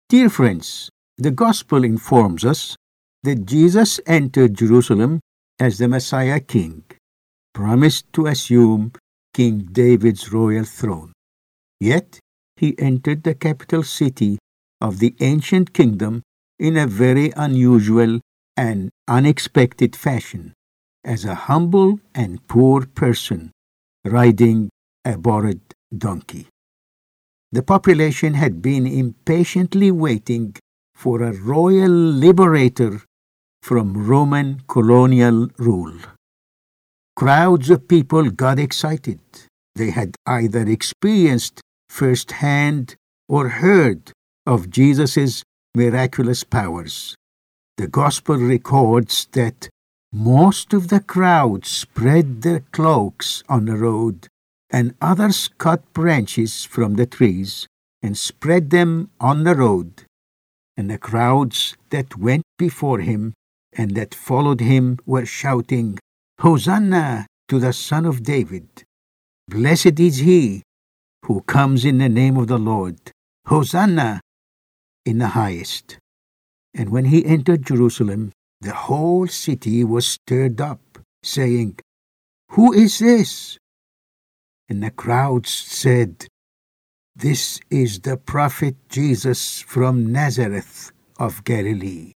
Dear friends, the Gospel informs us that Jesus entered Jerusalem as the Messiah King, promised to assume King David's royal throne. Yet, he entered the capital city of the ancient kingdom in a very unusual and unexpected fashion, as a humble and poor person riding a borrowed donkey. The population had been impatiently waiting for a royal liberator from Roman colonial rule. Crowds of people got excited. They had either experienced firsthand or heard of Jesus' miraculous powers. The Gospel records that most of the crowd spread their cloaks on the road, and others cut branches from the trees and spread them on the road. And the crowds that went before him and that followed him were shouting, "Hosanna to the Son of David! Blessed is he who comes in the name of the Lord! Hosanna in the highest!" And when he entered Jerusalem, the whole city was stirred up, saying, "Who is this?" And the crowds said, "This is the prophet Jesus from Nazareth of Galilee."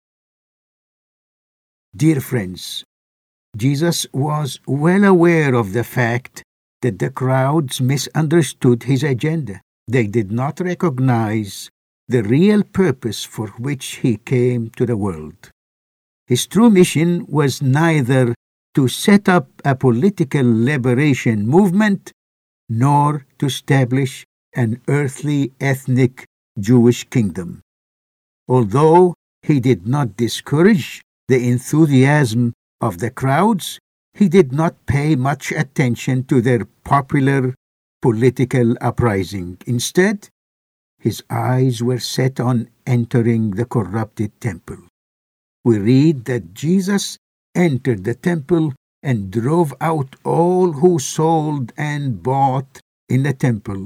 Dear friends, Jesus was well aware of the fact that the crowds misunderstood his agenda. They did not recognize the real purpose for which he came to the world. His true mission was neither to set up a political liberation movement nor to establish an earthly ethnic Jewish kingdom. Although he did not discourage the enthusiasm of the crowds, he did not pay much attention to their popular political uprising. Instead, his eyes were set on entering the corrupted temple. We read that Jesus entered the temple and drove out all who sold and bought in the temple,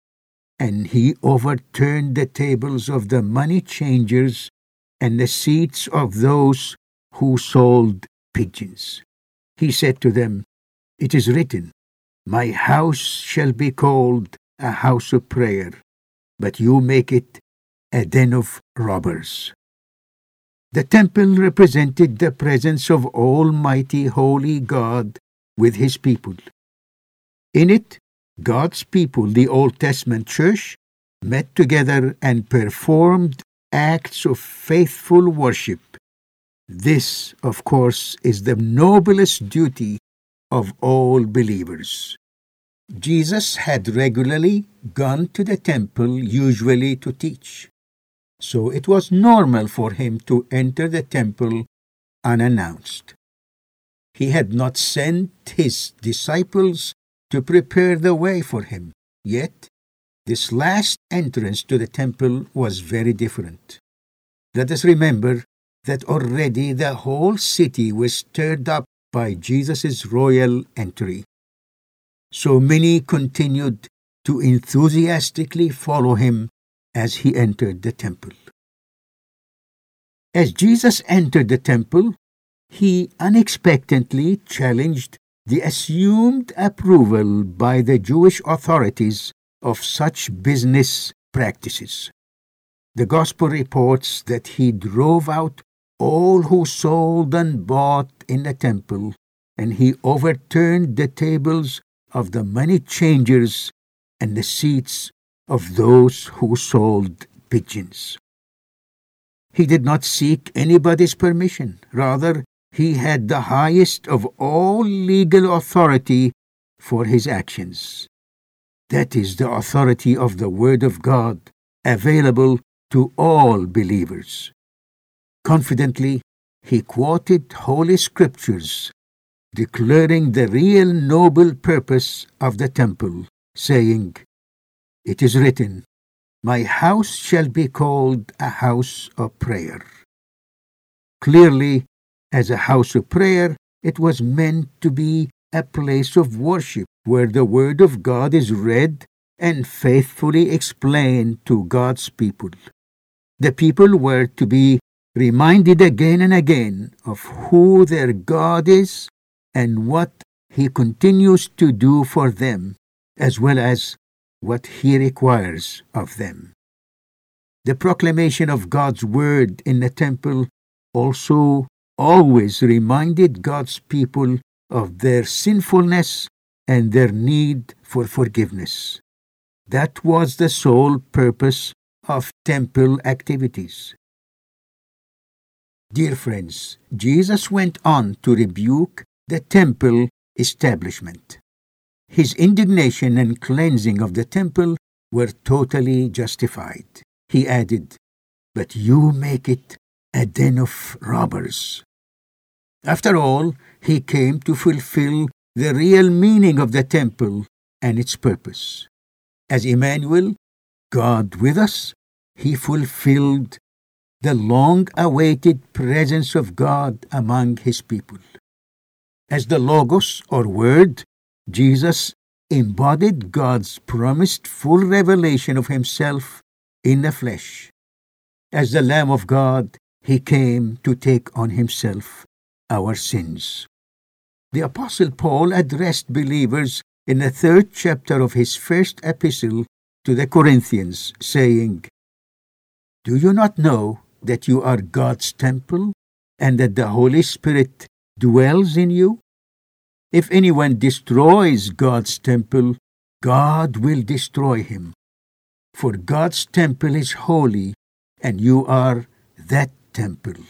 and he overturned the tables of the money changers and the seats of those who sold pigeons. He said to them, "It is written, 'My house shall be called a house of prayer,' but you make it a den of robbers." The temple represented the presence of Almighty Holy God with his people. In it, God's people, the Old Testament church, met together and performed acts of faithful worship. This, of course, is the noblest duty of all believers. Jesus had regularly gone to the temple, usually to teach. So it was normal for him to enter the temple unannounced. He had not sent his disciples to prepare the way for him. Yet, this last entrance to the temple was very different. Let us remember that already the whole city was stirred up by Jesus' royal entry. So many continued to enthusiastically follow him as he entered the temple. As Jesus entered the temple, he unexpectedly challenged the assumed approval by the Jewish authorities of such business practices. The Gospel reports that he drove out all who sold and bought in the temple, and he overturned the tables of the money changers and the seats of those who sold pigeons. He did not seek anybody's permission. Rather, he had the highest of all legal authority for his actions. That is the authority of the Word of God, available to all believers. Confidently, he quoted Holy Scriptures, declaring the real noble purpose of the temple, saying, "It is written, 'My house shall be called a house of prayer.'" Clearly, as a house of prayer, it was meant to be a place of worship where the Word of God is read and faithfully explained to God's people. The people were to be reminded again and again of who their God is and what He continues to do for them, as well as what He requires of them. The proclamation of God's word in the temple also always reminded God's people of their sinfulness and their need for forgiveness. That was the sole purpose of temple activities. Dear friends, Jesus went on to rebuke the temple establishment. His indignation and cleansing of the temple were totally justified. He added, "But you make it a den of robbers." After all, he came to fulfill the real meaning of the temple and its purpose. As Emmanuel, God with us, he fulfilled the long-awaited presence of God among his people. As the Logos, or Word, Jesus embodied God's promised full revelation of himself in the flesh. As the Lamb of God, he came to take on himself our sins. The Apostle Paul addressed believers in the 3rd chapter of his first epistle to the Corinthians, saying, "Do you not know that you are God's temple and that the Holy Spirit dwells in you? If anyone destroys God's temple, God will destroy him. For God's temple is holy, and you are that temple."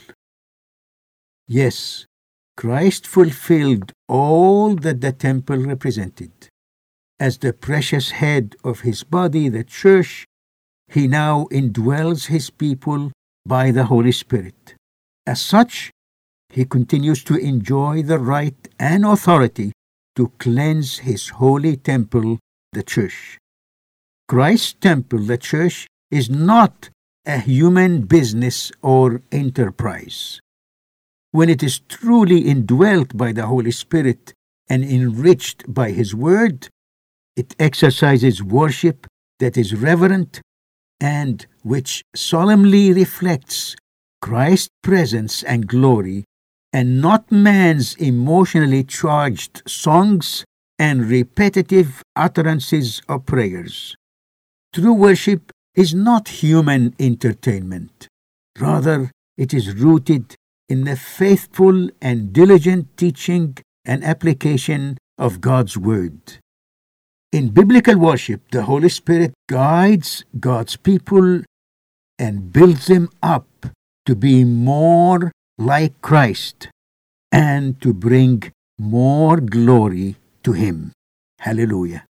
Yes, Christ fulfilled all that the temple represented. As the precious head of his body, the church, he now indwells his people by the Holy Spirit. As such, he continues to enjoy the right and authority to cleanse his holy temple, the church. Christ's temple, the church, is not a human business or enterprise. When it is truly indwelt by the Holy Spirit and enriched by His Word, it exercises worship that is reverent and which solemnly reflects Christ's presence and glory, and not man's emotionally charged songs and repetitive utterances of prayers. True worship is not human entertainment. Rather, it is rooted in the faithful and diligent teaching and application of God's Word. In biblical worship, the Holy Spirit guides God's people and builds them up to be more like Christ and to bring more glory to Him. Hallelujah.